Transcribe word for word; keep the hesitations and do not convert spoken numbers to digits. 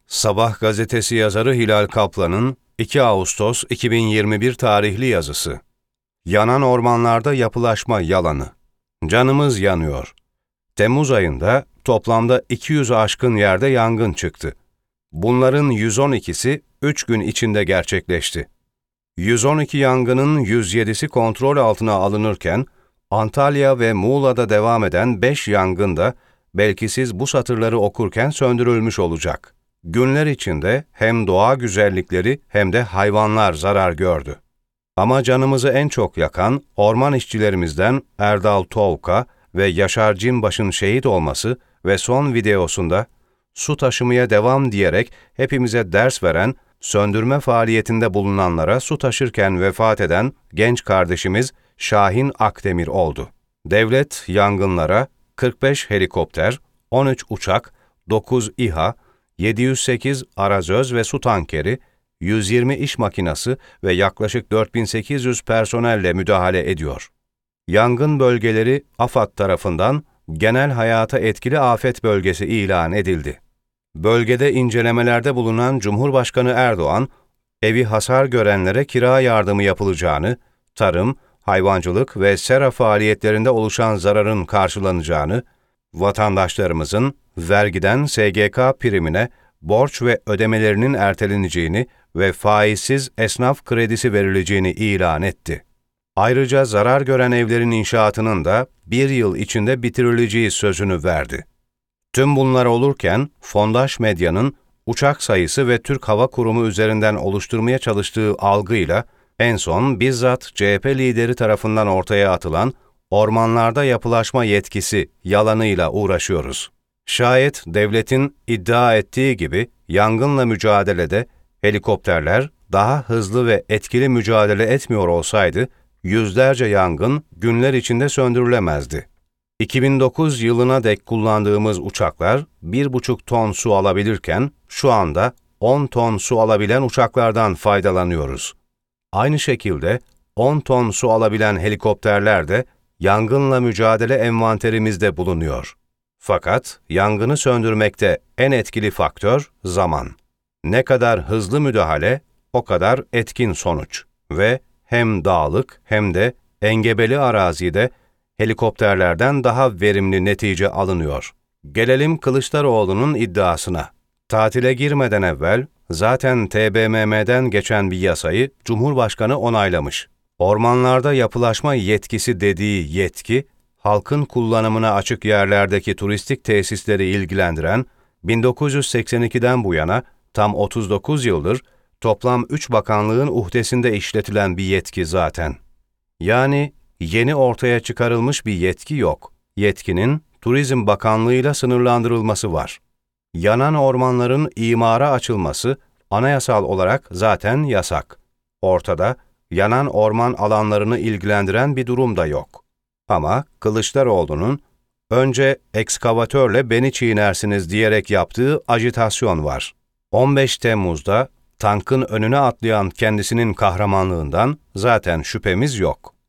Sabah gazetesi yazarı Hilal Kaplan'ın iki Ağustos iki bin yirmi bir tarihli yazısı. Yanan ormanlarda yapılaşma yalanı. Canımız yanıyor. Temmuz ayında toplamda iki yüzü aşkın yerde yangın çıktı. Bunların yüz on ikisi üç gün içinde gerçekleşti. yüz on iki yangının yüz yedisi kontrol altına alınırken, Antalya ve Muğla'da devam eden beş yangın da belki siz bu satırları okurken söndürülmüş olacak. Günler içinde hem doğa güzellikleri hem de hayvanlar zarar gördü. Ama canımızı en çok yakan orman işçilerimizden Erdal Tovka ve Yaşar Cinbaş'ın şehit olması ve son videosunda su taşımaya devam diyerek hepimize ders veren, söndürme faaliyetinde bulunanlara su taşırken vefat eden genç kardeşimiz Şahin Akdemir oldu. Devlet yangınlara kırk beş helikopter, on üç uçak, dokuz İHA, yedi yüz sekiz arazöz ve su tankeri, yüz yirmi iş makinası ve yaklaşık dört bin sekiz yüz personelle müdahale ediyor. Yangın bölgeleri AFAD tarafından genel hayata etkili afet bölgesi ilan edildi. Bölgede incelemelerde bulunan Cumhurbaşkanı Erdoğan, evi hasar görenlere kira yardımı yapılacağını, tarım, hayvancılık ve sera faaliyetlerinde oluşan zararın karşılanacağını, vatandaşlarımızın vergiden S G K primine borç ve ödemelerinin erteleneceğini ve faizsiz esnaf kredisi verileceğini ilan etti. Ayrıca zarar gören evlerin inşaatının da bir yıl içinde bitirileceği sözünü verdi. Tüm bunlar olurken, fondaş medyanın uçak sayısı ve Türk Hava Kurumu üzerinden oluşturmaya çalıştığı algıyla en son bizzat C H P lideri tarafından ortaya atılan ormanlarda yapılaşma yetkisi yalanıyla uğraşıyoruz. Şayet devletin iddia ettiği gibi yangınla mücadelede helikopterler daha hızlı ve etkili mücadele etmiyor olsaydı, yüzlerce yangın günler içinde söndürülemezdi. iki bin dokuz yılına dek kullandığımız uçaklar bir buçuk ton su alabilirken şu anda on ton su alabilen uçaklardan faydalanıyoruz. Aynı şekilde on ton su alabilen helikopterler de yangınla mücadele envanterimizde bulunuyor. Fakat yangını söndürmekte en etkili faktör zaman. Ne kadar hızlı müdahale, o kadar etkin sonuç ve hem dağlık hem de engebeli arazide helikopterlerden daha verimli netice alınıyor. Gelelim Kılıçdaroğlu'nun iddiasına. Tatile girmeden evvel zaten T B M M'den geçen bir yasayı Cumhurbaşkanı onaylamış. Ormanlarda yapılaşma yetkisi dediği yetki, halkın kullanımına açık yerlerdeki turistik tesisleri ilgilendiren, bin dokuz yüz seksen ikiden bu yana tam otuz dokuz yıldır toplam üç bakanlığın uhdesinde işletilen bir yetki zaten. Yani yeni ortaya çıkarılmış bir yetki yok. Yetkinin Turizm Bakanlığı'yla sınırlandırılması var. Yanan ormanların imara açılması anayasal olarak zaten yasak. Ortada yanan orman alanlarını ilgilendiren bir durum da yok. Ama Kılıçdaroğlu'nun önce ekskavatörle beni çiğnersiniz diyerek yaptığı ajitasyon var. on beş Temmuz'da tankın önüne atlayan kendisinin kahramanlığından zaten şüphemiz yok.